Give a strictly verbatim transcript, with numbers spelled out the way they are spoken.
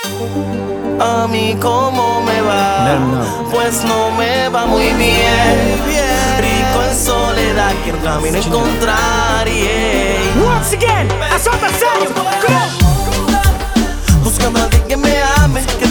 A mí cómo me va, No, no. pues no me va muy bien. Rico en soledad, quiero camino encontrar. Yeah. Once again, I saw the same. Come on. Buscando a alguien que me ame, que